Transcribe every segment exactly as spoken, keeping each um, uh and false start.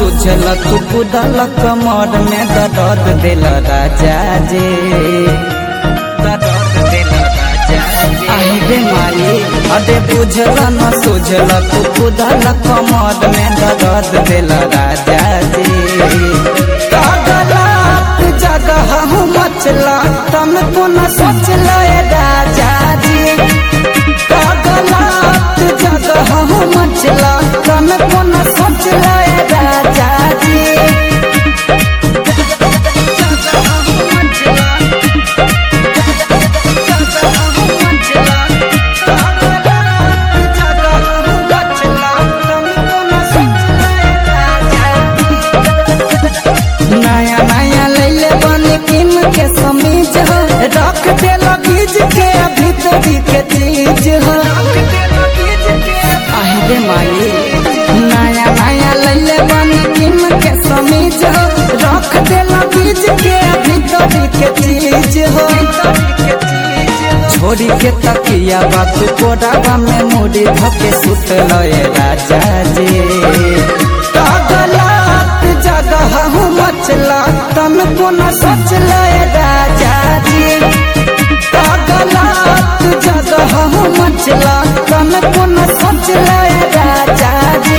सुझल तू कुदल कमर में दर्द दिल राजा जे दर्द दिल राजा आहे रे माई अरे बुझल न सुझल तू कुदल कमर में दर्द दिल राजा जे कागलात जगह हूँ मचला तम को न सोचल राजा जी कागलात जगह हूँ मचला तम को न सोचल राजा जी नया नया लैले बन किन के समीज हो रख दे लगीज के भीतरी के चीज हो आहे रे माई नया नया लैले बन किन के समीज हो रख दे लगीज के भीतरी के चीज हो छोड़ी के तकिया बात कोरावा में मुड़ी धके सुत लए राजा जी कागलात जगह हूँ मचला तम को न सोचल राजा जी कागलात जगह हूँ मचला तम को न सोचल राजा जी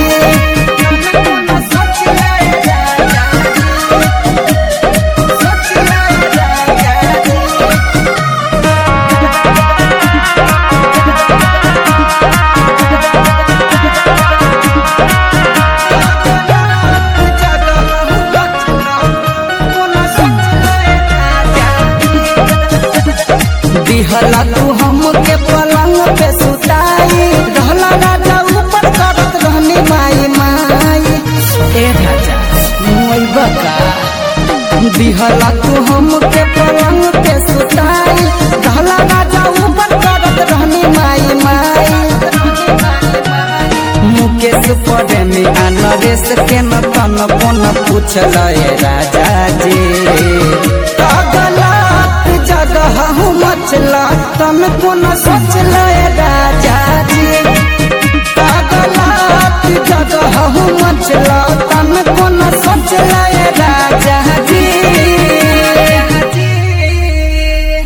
दिहला तू हमके पलंग पे सुताई रहला राजा ऊपर करत रहनी माई माई ए राजा मोई बका दिहला तू हमके पलंग पे सुताई रहला राजा ऊपर करत रहनी माई माई मुकेश पड़े में नरेश के न तन कोन पूछल राजा जी जगह हूँ मचला तम को न सोचल राजा जी कागलात जगह हूँ मचला तम को न सोचल